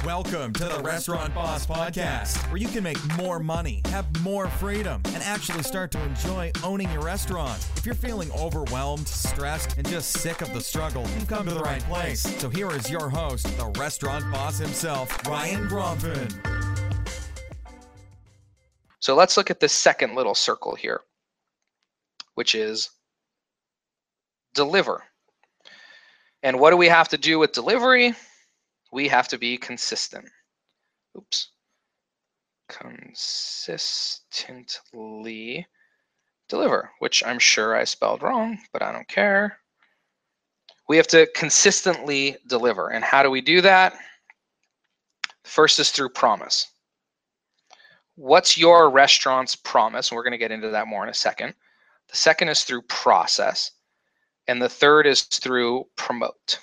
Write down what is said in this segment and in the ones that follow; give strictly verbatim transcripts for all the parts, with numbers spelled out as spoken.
Welcome to the Restaurant Boss Podcast, where you can make more money, have more freedom, and actually start to enjoy owning your restaurant. If you're feeling overwhelmed, stressed, and just sick of the struggle, you've come to the right place. So here is your host, the Restaurant Boss himself, Ryan Gromfin. So let's look at this second little circle here, which is deliver. And what do we have to do with delivery? We have to be consistent. Oops. Consistently deliver, which I'm sure I spelled wrong, but I don't care. We have to consistently deliver. And how do we do that? First is through promise. What's your restaurant's promise? And we're going to get into that more in a second. The second is through process. And the third is through promote.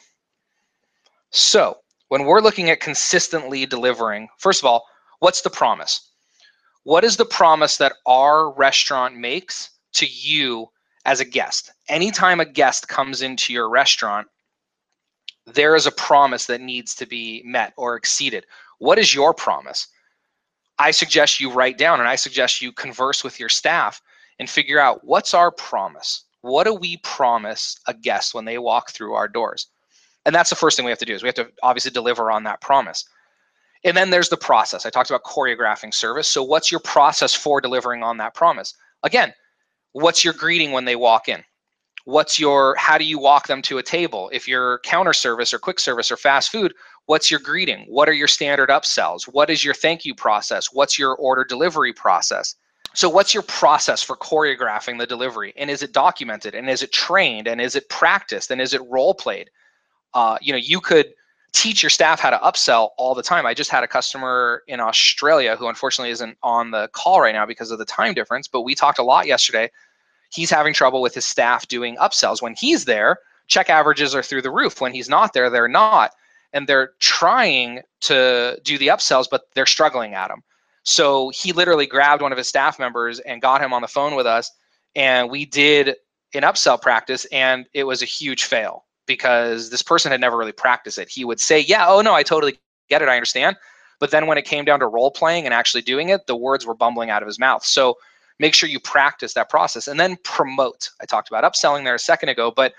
So when we're looking at consistently delivering, first of all, what's the promise? What is the promise that our restaurant makes to you as a guest? Anytime a guest comes into your restaurant, there is a promise that needs to be met or exceeded. What is your promise? I suggest you write down, and I suggest you converse with your staff and figure out, what's our promise? What do we promise a guest when they walk through our doors? And that's the first thing we have to do, is we have to obviously deliver on that promise. And then there's the process. I talked about choreographing service. So what's your process for delivering on that promise? Again, what's your greeting when they walk in? What's your, how do you walk them to a table? If you're counter service or quick service or fast food, what's your greeting? What are your standard upsells? What is your thank you process? What's your order delivery process? So what's your process for choreographing the delivery? And is it documented? And is it trained? And is it practiced? And is it role played? Uh, you know, you could teach your staff how to upsell all the time. I just had a customer in Australia who unfortunately isn't on the call right now because of the time difference, but we talked a lot yesterday. He's having trouble with his staff doing upsells. When he's there, check averages are through the roof. When he's not there, they're not. And they're trying to do the upsells, but they're struggling at them. So he literally grabbed one of his staff members and got him on the phone with us. And we did an upsell practice, and it was a huge fail, because this person had never really practiced it. He would say, yeah, oh no, I totally get it, I understand. But then when it came down to role playing and actually doing it, the words were bumbling out of his mouth. So make sure you practice that process. And then promote. I talked about upselling there a second ago, but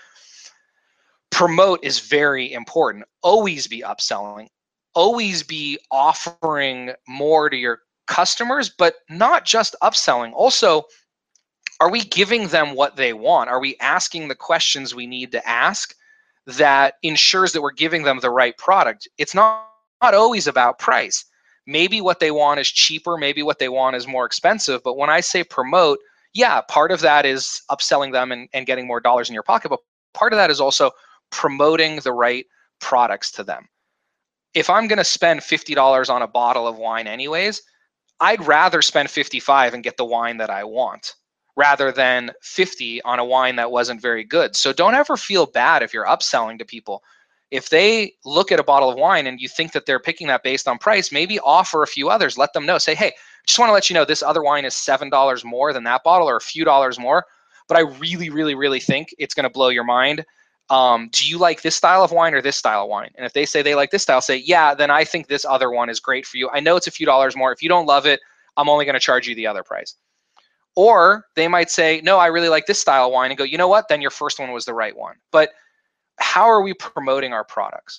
promote is very important. Always be upselling. Always be offering more to your customers, but not just upselling. Also, are we giving them what they want? Are we asking the questions we need to ask that ensures that we're giving them the right product? It's not, not always about price. Maybe what they want is cheaper, maybe what they want is more expensive, but when I say promote, yeah, part of that is upselling them and, and getting more dollars in your pocket, but part of that is also promoting the right products to them. If I'm gonna spend fifty dollars on a bottle of wine anyways, I'd rather spend fifty-five and get the wine that I want, rather than fifty on a wine that wasn't very good. So don't ever feel bad if you're upselling to people. If they look at a bottle of wine and you think that they're picking that based on price, maybe offer a few others. Let them know. Say, hey, just want to let you know this other wine is seven dollars more than that bottle, or a few dollars more, but I really, really, really think it's going to blow your mind. Um, do you like this style of wine or this style of wine? And if they say they like this style, say, yeah, then I think this other one is great for you. I know it's a few dollars more. If you don't love it, I'm only going to charge you the other price. Or they might say, no, I really like this style of wine, and go, you know what? Then your first one was the right one. But how are we promoting our products?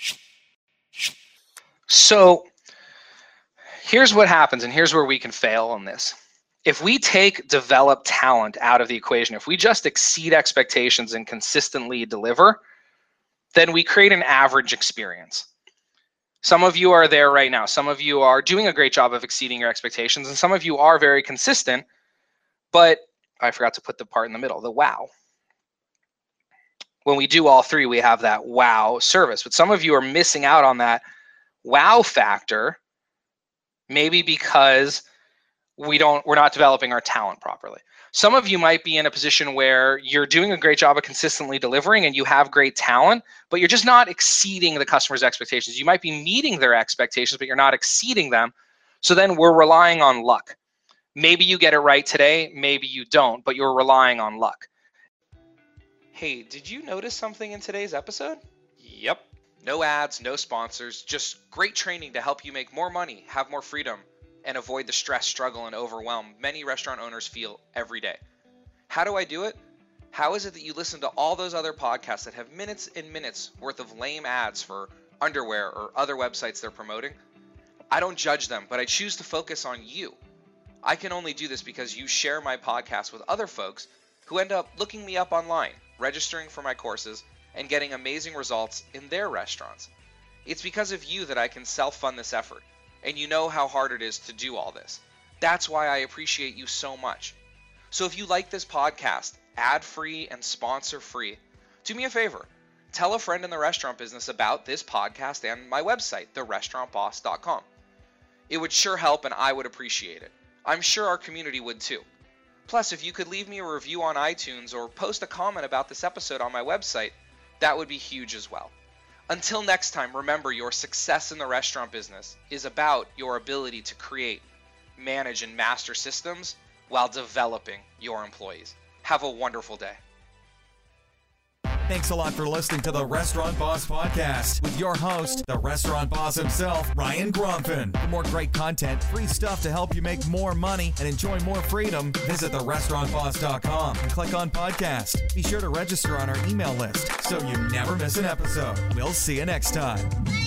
So here's what happens, and here's where we can fail on this. If we take developed talent out of the equation, if we just exceed expectations and consistently deliver, then we create an average experience. Some of you are there right now. Some of you are doing a great job of exceeding your expectations, and some of you are very consistent, but I forgot to put the part in the middle, the wow. When we do all three, we have that wow service. But some of you are missing out on that wow factor, maybe because we don't, we're not developing our talent properly. Some of you might be in a position where you're doing a great job of consistently delivering and you have great talent, but you're just not exceeding the customer's expectations. You might be meeting their expectations, but you're not exceeding them. So then we're relying on luck. Maybe you get it right today, maybe you don't, but you're relying on luck. Hey, did you notice something in today's episode? Yep. No ads, no sponsors, just great training to help you make more money, have more freedom, and avoid the stress, struggle, and overwhelm many restaurant owners feel every day. How do I do it? How is it that you listen to all those other podcasts that have minutes and minutes worth of lame ads for underwear or other websites they're promoting? I don't judge them, but I choose to focus on you. I can only do this because you share my podcast with other folks who end up looking me up online, registering for my courses, and getting amazing results in their restaurants. It's because of you that I can self-fund this effort, and you know how hard it is to do all this. That's why I appreciate you so much. So if you like this podcast, ad-free and sponsor-free, do me a favor. Tell a friend in the restaurant business about this podcast and my website, the restaurant boss dot com. It would sure help, and I would appreciate it. I'm sure our community would too. Plus, if you could leave me a review on iTunes or post a comment about this episode on my website, that would be huge as well. Until next time, remember, your success in the restaurant business is about your ability to create, manage, and master systems while developing your employees. Have a wonderful day. Thanks a lot for listening to the Restaurant Boss Podcast with your host, the Restaurant Boss himself, Ryan Gromfin. For more great content, free stuff to help you make more money and enjoy more freedom, visit the restaurant boss dot com and click on podcast. Be sure to register on our email list so you never miss an episode. We'll see you next time.